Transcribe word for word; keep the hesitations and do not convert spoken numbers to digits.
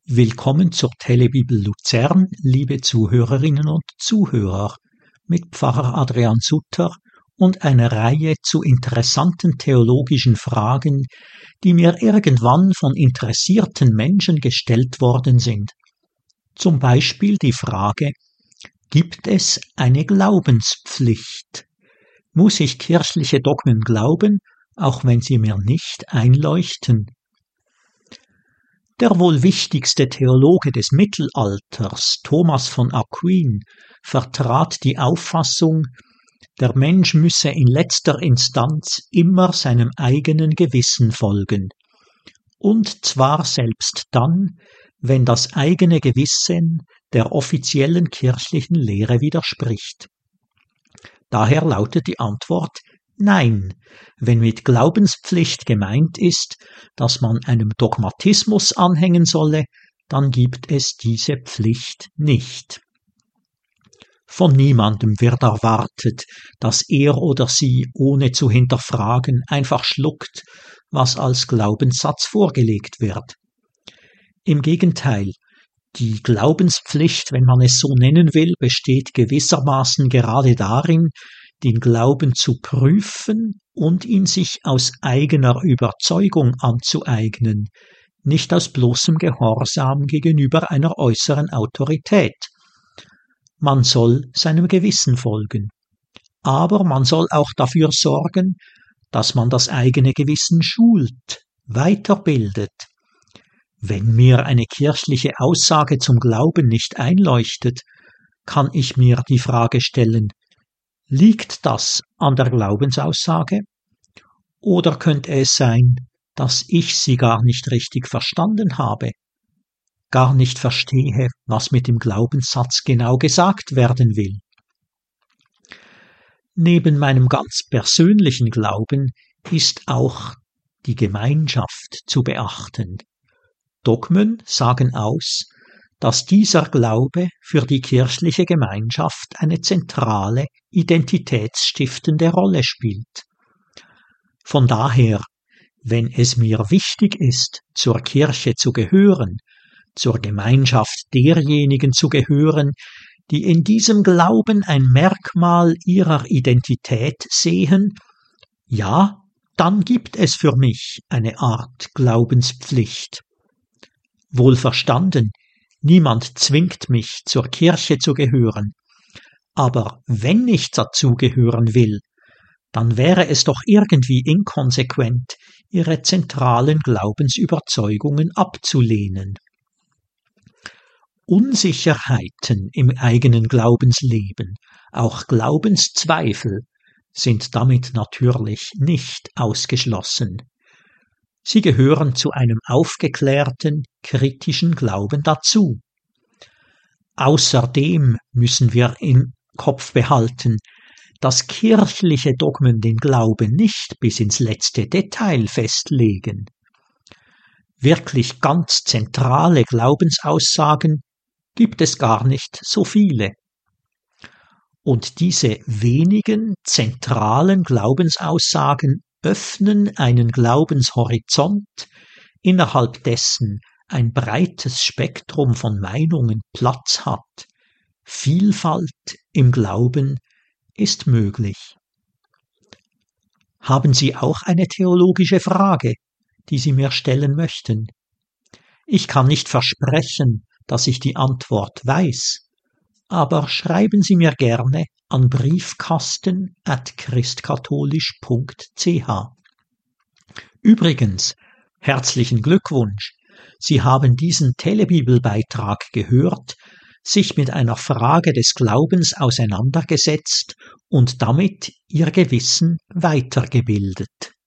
Willkommen zur Telebibel Luzern, liebe Zuhörerinnen und Zuhörer, mit Pfarrer Adrian Sutter und einer Reihe zu interessanten theologischen Fragen, die mir irgendwann von interessierten Menschen gestellt worden sind. Zum Beispiel die Frage: Gibt es eine Glaubenspflicht? Muss ich kirchliche Dogmen glauben, auch wenn sie mir nicht einleuchten? Der wohl wichtigste Theologe des Mittelalters, Thomas von Aquin, vertrat die Auffassung, der Mensch müsse in letzter Instanz immer seinem eigenen Gewissen folgen, und zwar selbst dann, wenn das eigene Gewissen der offiziellen kirchlichen Lehre widerspricht. Daher lautet die Antwort: Nein, wenn mit Glaubenspflicht gemeint ist, dass man einem Dogmatismus anhängen solle, dann gibt es diese Pflicht nicht. Von niemandem wird erwartet, dass er oder sie ohne zu hinterfragen einfach schluckt, was als Glaubenssatz vorgelegt wird. Im Gegenteil, die Glaubenspflicht, wenn man es so nennen will, besteht gewissermaßen gerade darin, den Glauben zu prüfen und ihn sich aus eigener Überzeugung anzueignen, nicht aus bloßem Gehorsam gegenüber einer äußeren Autorität. Man soll seinem Gewissen folgen, aber man soll auch dafür sorgen, dass man das eigene Gewissen schult, weiterbildet. Wenn mir eine kirchliche Aussage zum Glauben nicht einleuchtet, kann ich mir die Frage stellen: Liegt das an der Glaubensaussage? Oder könnte es sein, dass ich sie gar nicht richtig verstanden habe, gar nicht verstehe, was mit dem Glaubenssatz genau gesagt werden will? Neben meinem ganz persönlichen Glauben ist auch die Gemeinschaft zu beachten. Dogmen sagen aus, dass dieser Glaube für die kirchliche Gemeinschaft eine zentrale, identitätsstiftende Rolle spielt. Von daher, wenn es mir wichtig ist, zur Kirche zu gehören, zur Gemeinschaft derjenigen zu gehören, die in diesem Glauben ein Merkmal ihrer Identität sehen, ja, dann gibt es für mich eine Art Glaubenspflicht. Wohlverstanden, niemand zwingt mich, zur Kirche zu gehören, aber wenn ich dazugehören will, dann wäre es doch irgendwie inkonsequent, ihre zentralen Glaubensüberzeugungen abzulehnen. Unsicherheiten im eigenen Glaubensleben, auch Glaubenszweifel, sind damit natürlich nicht ausgeschlossen. Sie gehören zu einem aufgeklärten, kritischen Glauben dazu. Außerdem müssen wir im Kopf behalten, dass kirchliche Dogmen den Glauben nicht bis ins letzte Detail festlegen. Wirklich ganz zentrale Glaubensaussagen gibt es gar nicht so viele. Und diese wenigen zentralen Glaubensaussagen öffnen einen Glaubenshorizont, innerhalb dessen ein breites Spektrum von Meinungen Platz hat. Vielfalt im Glauben ist möglich. Haben Sie auch eine theologische Frage, die Sie mir stellen möchten? Ich kann nicht versprechen, dass ich die Antwort weiß, aber schreiben Sie mir gerne an briefkasten at christkatholisch punkt c h. Übrigens, herzlichen Glückwunsch! Sie haben diesen Telebibelbeitrag gehört, sich mit einer Frage des Glaubens auseinandergesetzt und damit Ihr Gewissen weitergebildet.